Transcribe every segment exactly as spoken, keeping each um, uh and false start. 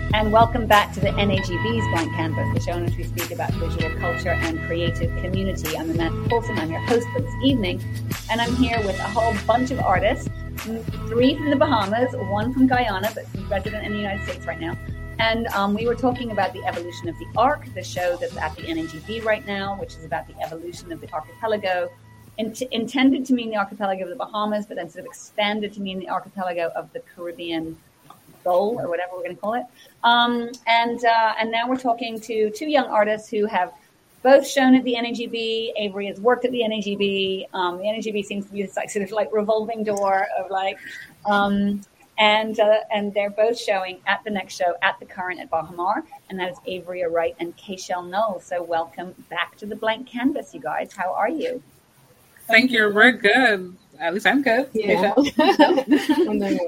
And welcome back to the N A G B's Blank Canvas, the show in which we speak about visual culture and creative community. I'm Amanda Coulson, I'm your host for this evening, and I'm here with a whole bunch of artists, three from the Bahamas, one from Guyana, but resident in the United States right now. And um, we were talking about the evolution of the Arc, the show that's at the N A G B right now, which is about the evolution of the archipelago, int- intended to mean the archipelago of the Bahamas, but then sort of expanded to mean the archipelago of the Caribbean Goal, or whatever we're going to call it. Um, and uh, and now we're talking to two young artists who have both shown at the N A G B. Avery has worked at the N A G B. Um, the N A G B seems to be this like sort of like revolving door of like, um, and uh, and they're both showing at the next show at the Current at Baha Mar, and that is Avery Wright and Kayshell Knowles. So welcome back to the Blank Canvas, you guys. How are you? Thank you. We're good. At least I'm good. Yeah. I'm doing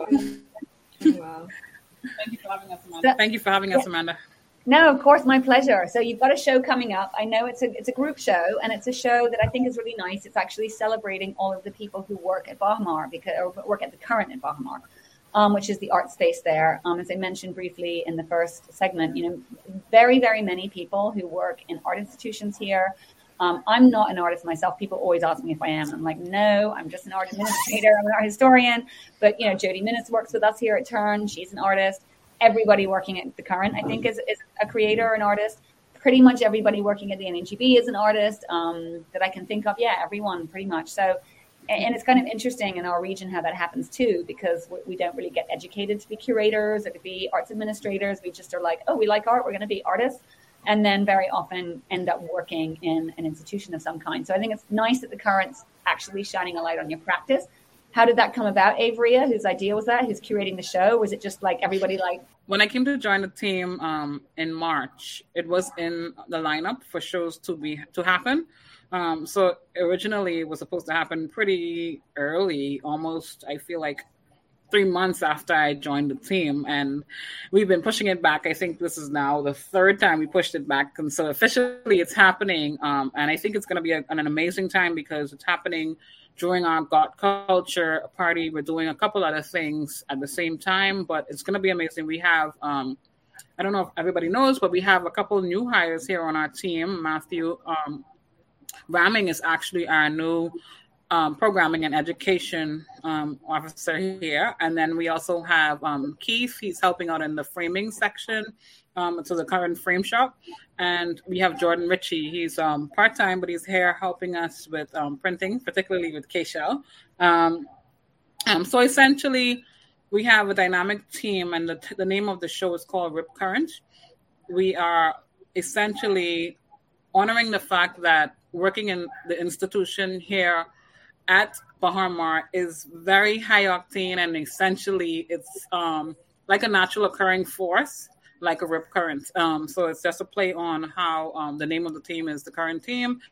well. Wow. Thank you for having us, Amanda. So, Thank you for having us, Amanda. No, of course, my pleasure. So you've got a show coming up. I know it's a it's a group show, and it's a show that I think is really nice. It's actually celebrating all of the people who work at Baha Mar, because or work at the Current at Baha Mar, um, which is the art space there. Um, as I mentioned briefly in the first segment, you know, very very many people who work in art institutions here. Um, I'm not an artist myself. People always ask me if I am. I'm like, no, I'm just an art administrator. I'm an art historian. But, you know, Jody Minnis works with us here at Turn. She's an artist. Everybody working at the Current, I think, is, is a creator or an artist. Pretty much everybody working at the N A G B is an artist um, that I can think of. Yeah, everyone pretty much. So, and, and it's kind of interesting in our region how that happens, too, because we, we don't really get educated to be curators or to be arts administrators. We just are like, oh, we like art. We're going to be artists. And then very often end up working in an institution of some kind. So I think it's nice that the Current's actually shining a light on your practice. How did that come about, Avery? Whose idea was that? Who's curating the show? Was it just like everybody like... When I came to join the team um, in March, it was in the lineup for shows to be to happen. Um, so originally it was supposed to happen pretty early, almost, I feel like, three months after I joined the team, and we've been pushing it back. I think this is now the third time we pushed it back, and so officially it's happening. Um, and I think it's going to be a, an amazing time because it's happening during our God Culture party. We're doing a couple other things at the same time, but it's going to be amazing. We have, um, I don't know if everybody knows, but we have a couple new hires here on our team. Matthew um, Ramming is actually our new Um, programming and education um, officer here. And then we also have um, Keith. He's helping out in the framing section um, to the Current Frame Shop. And we have Jordan Ritchie. He's um, part-time, but he's here helping us with um, printing, particularly with Kayshell. Um, um, so essentially, we have a dynamic team, and the, the name of the show is called Rip Current. We are essentially honoring the fact that working in the institution here at Baha Mar is very high octane, and essentially it's um, like a natural occurring force, like a rip current. Um, so it's just a play on how um, the name of the team is the Current Team.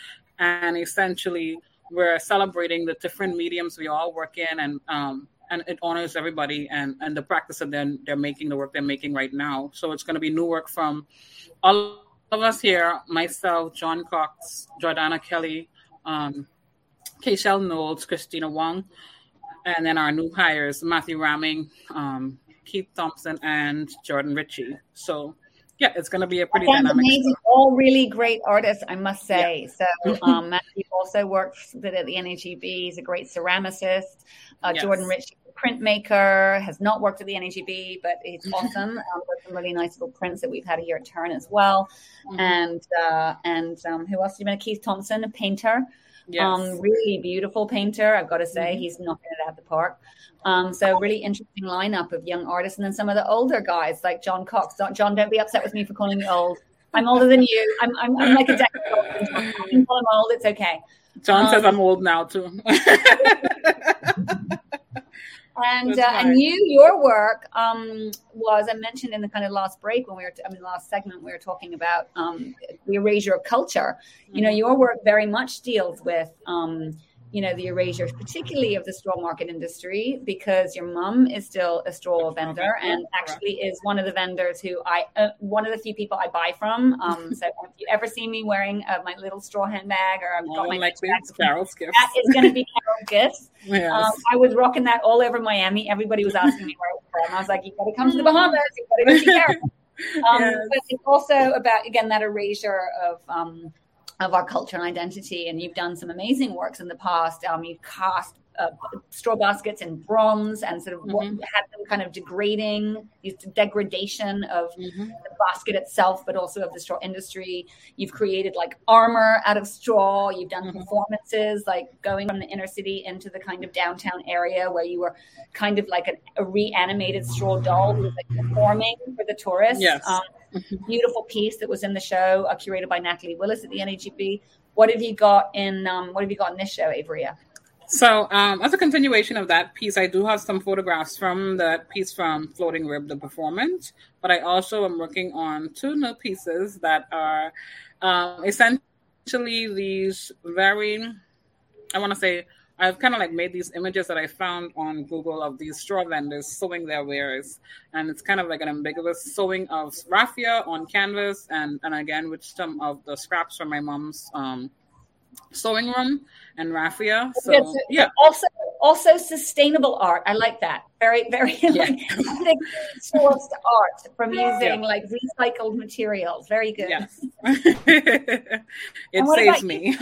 And essentially we're celebrating the different mediums we all work in, and um, and it honors everybody and, and the practice that they're, they're making, the work they're making right now. So it's going to be new work from all of us here, myself, John Cox, Jordana Kelly, um, Kayshell Knowles, Christina Wong, and then our new hires, Matthew Ramming, um, Keith Thompson, and Jordan Ritchie. So, yeah, it's going to be a pretty That's dynamic amazing. show. All really great artists, I must say. Yeah. So um, Matthew also works with at the N A G B. He's a great ceramicist. Uh, Yes. Jordan Ritchie, printmaker, has not worked at the N A G B, but he's awesome. Um, with some really nice little prints that we've had here at Turn as well. Mhm. And uh, and um, who else? You met Keith Thompson, a painter. Yes. Um, really beautiful painter, I've got to say. Mhm. He's knocking it out of the park. Um, so really interesting lineup of young artists, and then some of the older guys like John Cox. Don't, John, don't be upset with me for calling you old. I'm older than you. I'm I'm, I'm like a decade older than John. You can call him old. It's okay. John um, says I'm old now, too. And uh, That's and fine. you, your work um, was, I mentioned in the kind of last break when we were, I mean, last segment we were talking about um, the erasure of culture. You know, your work very much deals with um, you know, the erasure, particularly of the straw market industry, because your mum is still a straw vendor and actually is one of the vendors who I, uh, one of the few people I buy from. Um, so if you ever see me wearing uh, my little straw handbag or I've got my like Carol's gifts, that is going to be Carol's gifts. Yes. Um, I was rocking that all over Miami. Everybody was asking me where it was from. I was like, you've got to come to the Bahamas. You've got to go see Carol. Um, yes. But it's also about, again, that erasure of um, of our culture and identity. And you've done some amazing works in the past. Um, you've cast uh, straw baskets in bronze and sort of mm-hmm. what, had them kind of degrading, degradation of mm-hmm. the basket itself, but also of the straw industry. You've created like armor out of straw. You've done mm-hmm. performances like going from the inner city into the kind of downtown area where you were kind of like a, a reanimated straw doll who was like performing for the tourists. Yes. Um, beautiful piece that was in the show, uh, curated by Natalie Willis at the N A G B. What have you got in? Um, what have you got in this show, Averia? So, um, as a continuation of that piece, I do have some photographs from that piece from Floating Rib, the performance. But I also am working on two new pieces that are um, essentially these very, I want to say, I've kind of like made these images that I found on Google of these straw vendors sewing their wares. And it's kind of like an ambiguous sewing of raffia on canvas and, and again, with some of the scraps from my mom's um, sewing room and raffia. So, yes, yeah. Also, also sustainable art. I like that. Very, very yeah. like, sourced art from using yeah. like recycled materials. Very good. Yes. It saves me.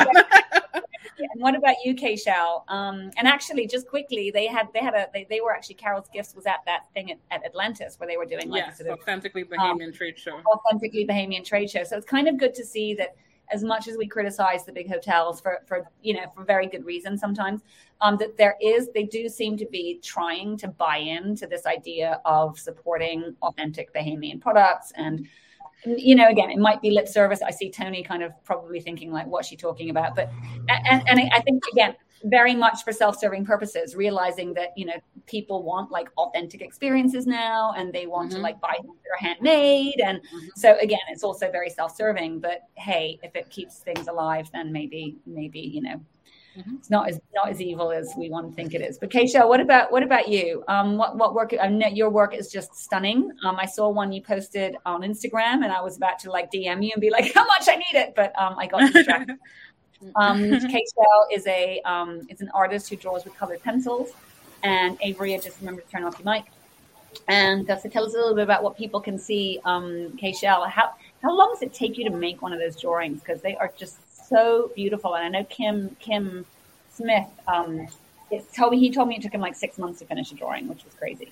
And what about you, Kayshal? Um, and actually, just quickly, they had they had a they, they were actually Carol's Gifts was at that thing at, at Atlantis where they were doing like yes, sort of authentically Bahamian um, trade show. Authentically Bahamian trade show. So it's kind of good to see that as much as we criticize the big hotels for for you know for very good reason sometimes, um, that there is they do seem to be trying to buy into this idea of supporting authentic Bahamian products and. You know, again, it might be lip service. I see Tony kind of probably thinking like, what's she talking about? But, and, and I think, again, very much for self-serving purposes, realizing that, you know, people want like authentic experiences now and they want mm-hmm. to like buy things that are handmade. And mm-hmm. so, again, it's also very self-serving. But, hey, if it keeps things alive, then maybe, maybe, you know, mm-hmm. it's not as not as evil as we want to think it is. But Kayshal, what about what about you? Um, what what work? I know your work is just stunning. Um, I saw one you posted on Instagram, and I was about to like D M you and be like, how much I need it, but um, I got distracted. um, Kayshal is a um, is an artist who draws with colored pencils, and Avery, just remember to turn off your mic. And uh, so tell us a little bit about what people can see. Um, Kayshal, how how long does it take you to make one of those drawings? Because they are just so beautiful, and I know Kim Kim Smith. Um, it's told me he told me it took him like six months to finish a drawing, which was crazy.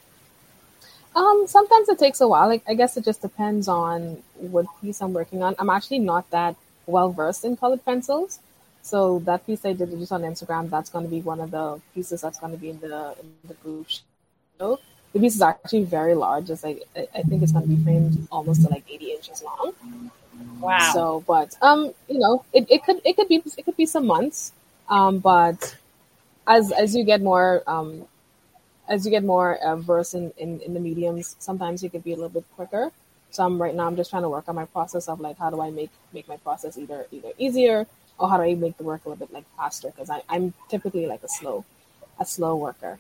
Um, sometimes it takes a while. Like I guess it just depends on what piece I'm working on. I'm actually not that well versed in colored pencils, so that piece I did just on Instagram. That's going to be one of the pieces that's going to be in the in the group show. The piece is actually very large. It's like I, I think it's going to be framed almost to like eighty inches long. Wow. So, but um, you know, it, it could it could be it could be some months. Um, but as as you get more um, as you get more uh, versed in, in, in the mediums, sometimes it could be a little bit quicker. So I'm right now I'm just trying to work on my process of like how do I make make my process either either easier or how do I make the work a little bit like faster because I I'm typically like a slow a slow worker.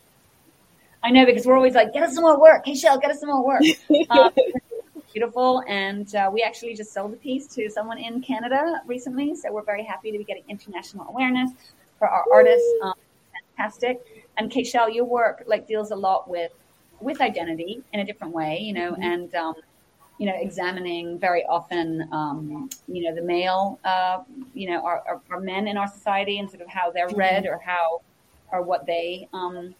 I know because we're always like get us some more work, hey Shell, get us some more work. Um, Beautiful. And uh, we actually just sold a piece to someone in Canada recently. So we're very happy to be getting international awareness for our artists. Um, fantastic. And Kayshal, your work like deals a lot with, with identity in a different way, you know, mm-hmm. and, um, you know, examining very often, um, you know, the male, uh, you know, our, our, our men in our society and sort of how they're read or how, or what they, um,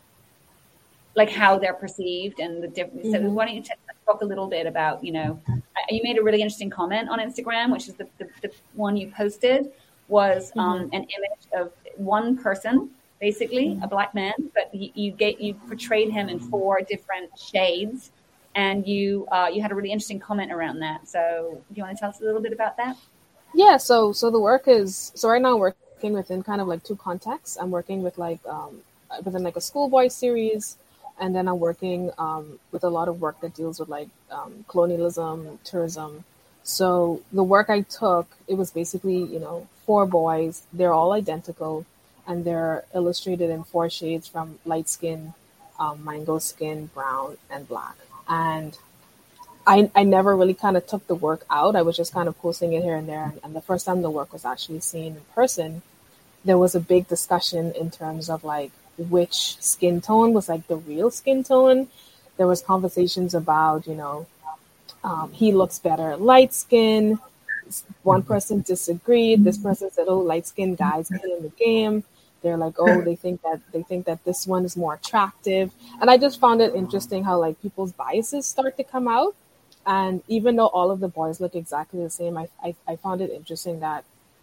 like how they're perceived and the different. Mm-hmm. So why don't you t- talk a little bit about, you know, you made a really interesting comment on Instagram, which is the, the, the one you posted was um, mm-hmm. an image of one person, basically mm-hmm. a black man, but you, you get you portrayed him in four different shades, and you uh, you had a really interesting comment around that. So do you want to tell us a little bit about that? Yeah. So so the work is so right now I'm working within kind of like two contexts. I'm working with like um, within like a schoolboy series. And then I'm working um, with a lot of work that deals with like um, colonialism, tourism. So the work I took, it was basically, you know, four boys. They're all identical. and they're illustrated in four shades from light skin, um, mango skin, brown, and black. And I, I never really kind of took the work out. I was just kind of posting it here and there. And, and the first time the work was actually seen in person, there was a big discussion in terms of like which skin tone was like the real skin tone. There was conversations about, you know, um, he looks better light skin. One person disagreed. This person said, "Oh, light skinned guys killing the game." They're like, "Oh, they think that they think that this one is more attractive." And I just found it interesting how like people's biases start to come out. And even though all of the boys look exactly the same, I I, I found it interesting that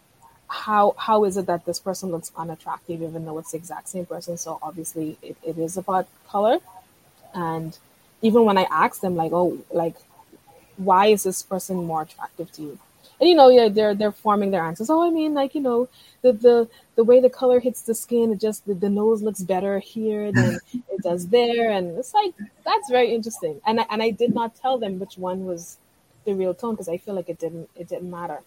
how how is it that this person looks unattractive even though it's the exact same person? So obviously it, it is about color. And even when I asked them like, "Oh, like why is this person more attractive to you?" And you know, yeah, they're they're forming their answers. Oh, I mean, like, you know, the the, the way the color hits the skin, it just the, the nose looks better here than it does there, and it's like that's very interesting. And I, and I did not tell them which one was the real tone because I feel like it didn't it didn't matter.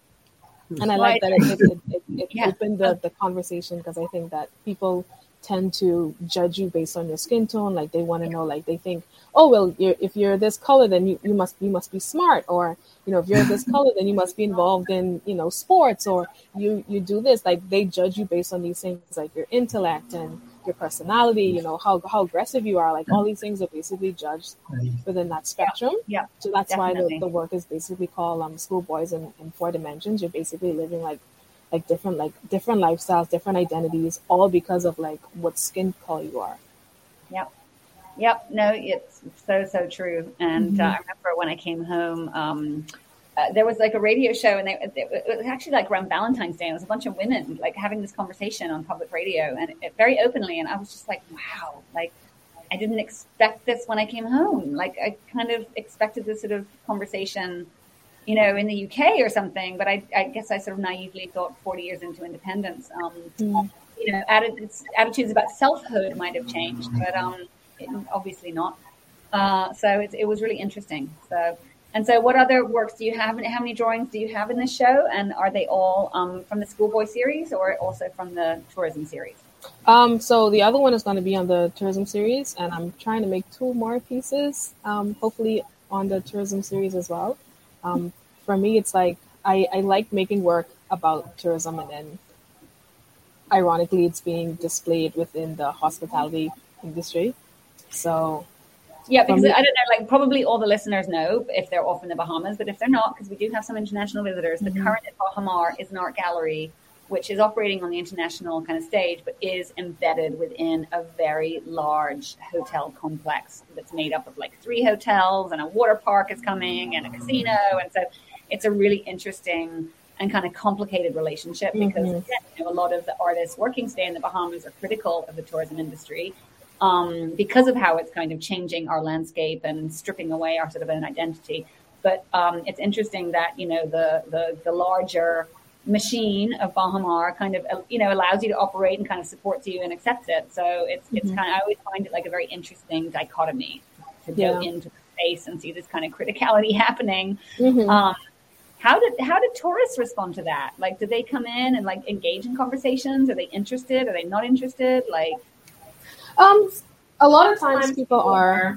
And I like that it it, it, it, it yeah. opened the, the conversation because I think that people tend to judge you based on your skin tone. Like they want to know, like they think, oh well, you're, if you're this color, then you, you must you must be smart, or you know, if you're this color, then you must be involved in you know sports, or you you do this. Like they judge you based on these things, like your intellect and your personality. You know how how aggressive you are. Like all these things are basically judged within that spectrum. Yeah, so that's definitely. why the, the work is basically called um, Schoolboys in, in Four Dimensions. You're basically living like like different like different lifestyles, different identities, all because of like what skin color you are. Yep. Yep. No, it's so, so true. And Mm-hmm. uh, I remember when I came home, um, uh, there was like a radio show and they, it was actually like around Valentine's Day. And there was a bunch of women like having this conversation on public radio and it, very openly. And I was just like, wow, like I didn't expect this when I came home. Like I kind of expected this sort of conversation, you know, in the U K or something. But I, I guess I sort of naively thought forty years into independence, um, mm. you know, added, attitudes about selfhood might have changed, but um, it, obviously not. Uh, so it, it was really interesting. So, and so what other works do you have? And how many drawings do you have in this show? And are they all um, from the Schoolboy series or also from the tourism series? Um, so the other one is going to be on the tourism series, and I'm trying to make two more pieces, um, hopefully on the tourism series as well. Um, for me, it's like I, I like making work about tourism, and then ironically, it's being displayed within the hospitality industry. So, yeah, because me, I don't know, like probably all the listeners know if they're off in the Bahamas, but if they're not, because we do have some international visitors, mm-hmm. the current at Baha Mar is an art gallery which is operating on the international kind of stage, but is embedded within a very large hotel complex that's made up of like three hotels and a water park is coming and a casino. And so it's a really interesting and kind of complicated relationship because mm-hmm. again, you know, a lot of the artists working today in the Bahamas are critical of the tourism industry um, because of how it's kind of changing our landscape and stripping away our sort of an identity. But um, it's interesting that, you know, the, the, the larger machine of Baha Mar kind of, you know, allows you to operate and kind of supports you and accepts it. So it's, mm-hmm. it's kind of, I always find it like a very interesting dichotomy to yeah. go into the space and see this kind of criticality happening. Mm-hmm. Um, how did, how did tourists respond to that? Like, did they come in and like engage in conversations? Are they interested? Are they not interested? Like, um, a lot of times people are,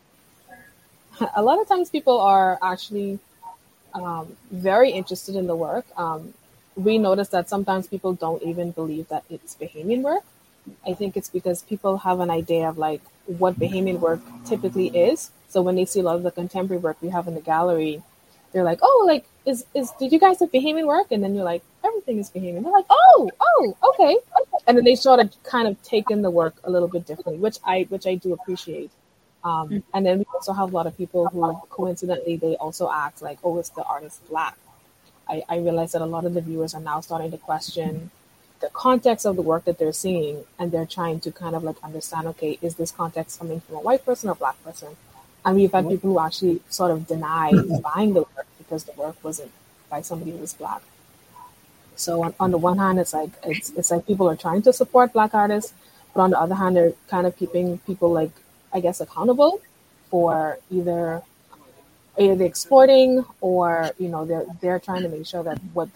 a lot of times people are actually um, very interested in the work. Um, we notice that sometimes people don't even believe that it's Bahamian work. I think it's because people have an idea of like what Bahamian work typically is. So when they see a lot of the contemporary work we have in the gallery, they're like, oh, like, is, is, did you guys have Bahamian work? And then you're like, everything is Bahamian. They're like, oh, oh, okay. And then they sort of kind of take in the work a little bit differently, which I, which I do appreciate. Um, mm-hmm. And then we also have a lot of people who coincidentally, they also ask like, oh, is the artist Black? I, I realize that a lot of the viewers are now starting to question the context of the work that they're seeing, and they're trying to kind of like understand, okay, is this context coming from a white person or a Black person? And we've had people who actually sort of deny buying the work because the work wasn't by somebody who was Black. So on, on the one hand, it's like it's it's like people are trying to support Black artists, but on the other hand, they're kind of keeping people like, I guess, accountable for either either exporting or, you know, they're they're trying to make sure that what they're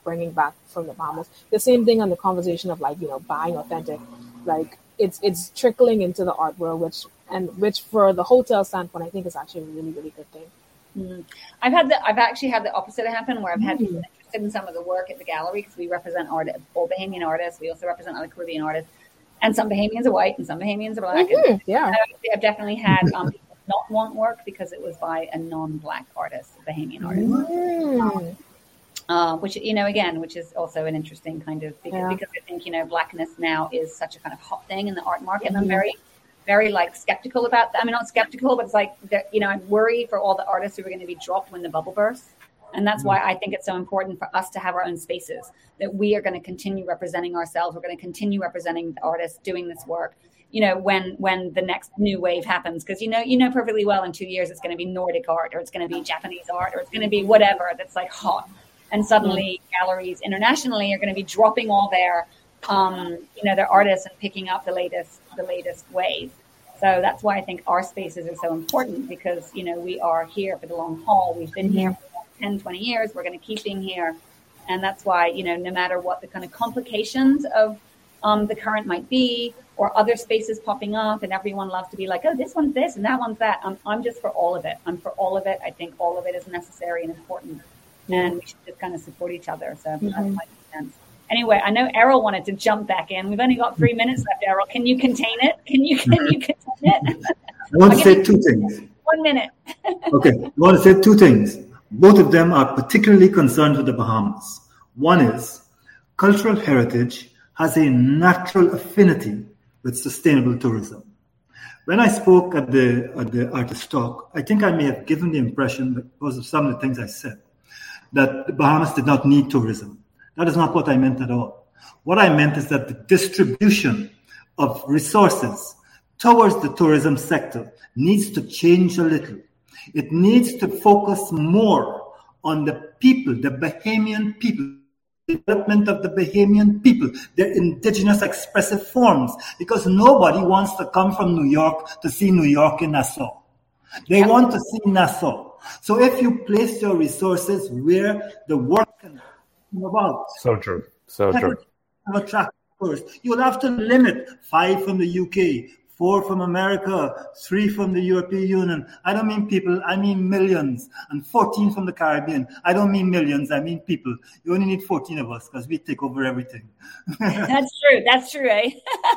bringing back from the Bahamas. The same thing on the conversation of like, you know, buying authentic, like it's it's trickling into the art world, which and which for the hotel standpoint, I think is actually a really, really good thing. Mm. I've had the I've actually had the opposite happen where I've had people interested in some of the work at the gallery because we represent art, all Bahamian artists. We also represent other Caribbean artists, and some Bahamians are white and some Bahamians are black. Mm-hmm. And yeah, I've definitely had um, people not want work because it was by a non-black artist, a Bahamian artist. Mm. Um, uh, which, you know, again, which is also an interesting kind of, because, Yeah. because I think, you know, blackness now is such a kind of hot thing in the art market. And I'm very, very like skeptical about that. I mean, not skeptical, but it's like, that, you know, I'm worried for all the artists who are going to be dropped when the bubble bursts. And that's why I think it's so important for us to have our own spaces, that we are going to continue representing ourselves. We're going to continue representing the artists doing this work, you know, when when the next new wave happens. Because, you know, you know perfectly well in two years it's going to be Nordic art, or it's going to be Japanese art, or it's going to be whatever that's like hot. And suddenly galleries internationally are going to be dropping all their, um, you know, their artists and picking up the latest the latest wave. So that's why I think our spaces are so important, because, you know, we are here for the long haul. We've been here for ten, twenty years. We're going to keep being here. And that's why, you know, no matter what the kind of complications of um, the current might be, or other spaces popping up, and everyone loves to be like, oh, this one's this and that one's that. I'm, I'm just for all of it. I'm for all of it. I think all of it is necessary and important. And we should just kind of support each other. So mm-hmm. that might make sense. Anyway, I know Errol wanted to jump back in. We've only got three minutes left, Errol. Can you contain it? Can you can you contain it? I want to say two things. One minute. Okay, I want to say two things. Both of them are particularly concerned with the Bahamas. One is cultural heritage has a natural affinity with sustainable tourism. When I spoke at the at the artist talk, I think I may have given the impression, because of some of the things I said, that the Bahamas did not need tourism. That is not what I meant at all. What I meant is that the distribution of resources towards the tourism sector needs to change a little. It needs to focus more on the people, the Bahamian people, the development of the Bahamian people, their indigenous expressive forms, because nobody wants to come from New York to see New York in Nassau. They want to see Nassau. So if you place your resources where the work can come about. So true. So true. Attract tourists. You will have to limit five from the U K, four from America, three from the European Union. I don't mean people, I mean millions. And fourteen from the Caribbean. I don't mean millions, I mean people. You only need fourteen of us because we take over everything. That's true. That's true, eh?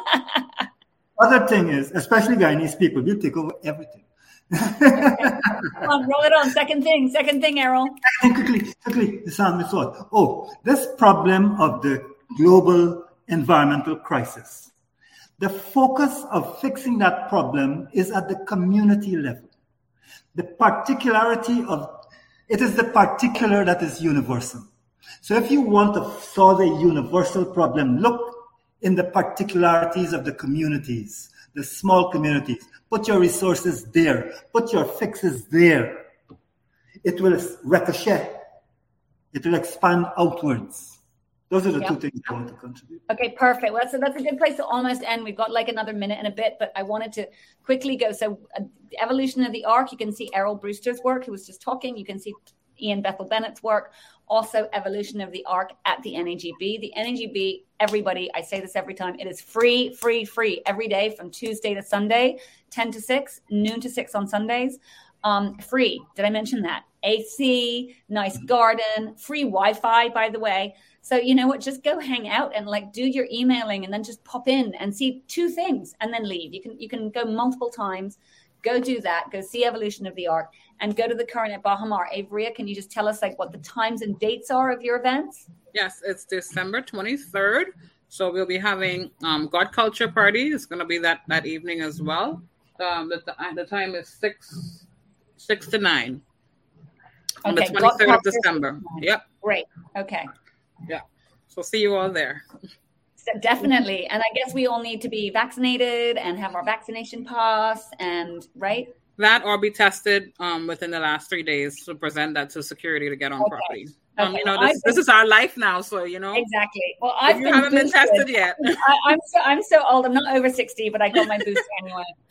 Other thing is, especially Guyanese people, we take over everything. Come on, roll it on. Second thing, second thing, Errol. quickly, quickly, Sam, it's what? Oh, this problem of the global environmental crisis. The focus of fixing that problem is at the community level. The particularity of it is the particular that is universal. So if you want to solve a universal problem, look in the particularities of the communities, the small communities. Put your resources there. Put your fixes there. It will ricochet. It will expand outwards. Those are the yep. two things I want to contribute. Okay, perfect. Well, that's a, that's a good place to almost end. We've got like another minute and a bit, but I wanted to quickly go. So uh, the evolution of the arc, you can see Errol Brewster's work, who was just talking. You can see Ian Bethel Bennett's work. Also, evolution of the arc at the N A G B. The N A G B, everybody, I say this every time, it is free, free, free every day from Tuesday to Sunday, ten to six, noon to six on Sundays. Um, free. Did I mention that? A C, nice garden, free Wi-Fi, by the way. So you know what? Just go hang out and like do your emailing, and then just pop in and see two things, and then leave. You can you can go multiple times. Go do that. Go see Evolution of the Arc, and go to the current at Baha Mar. Averia, can you just tell us like what the times and dates are of your events? Yes, it's December twenty-third. So we'll be having um, God Culture Party. It's going to be that, that evening as well. Um, the, the time is six six to nine on okay, the twenty-third of December. Yep. Great. Okay. Yeah. So see you all there. So definitely. And I guess we all need to be vaccinated and have our vaccination pass and right? That or be tested um, within the last three days to present that to security to get on okay. property. Um, okay. You know, this, been, this is our life now. So, you know. Exactly. Well, I've if you been haven't boosted. been tested yet. I, I'm so I'm so old. I'm not over sixty, but I got my booster anyway.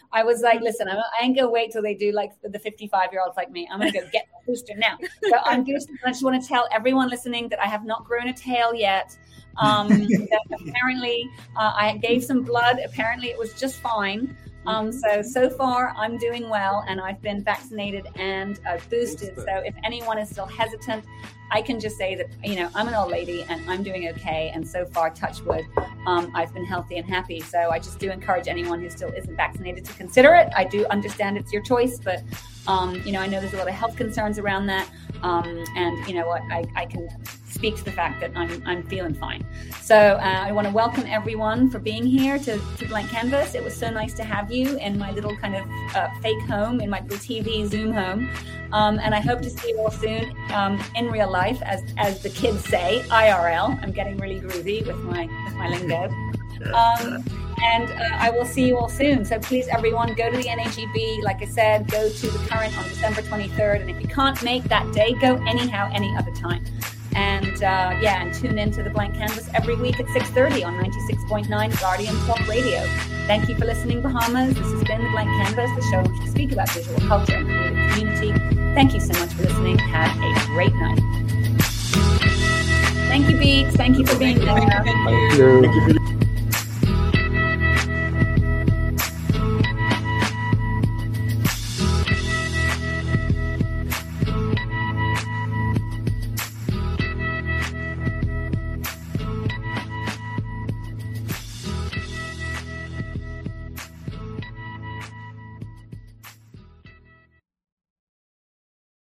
I was like, listen, I'm, I ain't gonna wait till they do like the fifty-five year olds like me. I'm gonna go get my booster now. So I'm just, I just want to tell everyone listening that I have not grown a tail yet. Um, that apparently uh, I gave some blood. Apparently it was just fine. Um, so, so far I'm doing well, and I've been vaccinated and uh, boosted. So if anyone is still hesitant, I can just say that, you know, I'm an old lady and I'm doing okay. And so far, touch wood, um, I've been healthy and happy. So I just do encourage anyone who still isn't vaccinated to consider it. I do understand it's your choice, but, um, you know, I know there's a lot of health concerns around that. Um, and you know what, I, I can speak to the fact that I'm, I'm feeling fine. So uh, I want to welcome everyone for being here to, to Blank Canvas. It was so nice to have you in my little kind of uh, fake home, in my little T V Zoom home. Um, and I hope to see you all soon um, in real life, as as the kids say, I R L. I'm getting really groovy with my with my lingo. Um, and uh, I will see you all soon. So please, everyone, go to the N A G B. Like I said, go to the current on December twenty-third. And if you can't make that day, go anyhow, any other time. And uh, yeah, and tune into the Blank Canvas every week at six thirty on ninety-six point nine Guardian Talk Radio. Thank you for listening, Bahamas. This has been the Blank Canvas, the show in which we speak about visual culture and creative community. Thank you so much for listening. Have a great night. Thank you, Beats. Thank you for being there. Thank you. Thank you.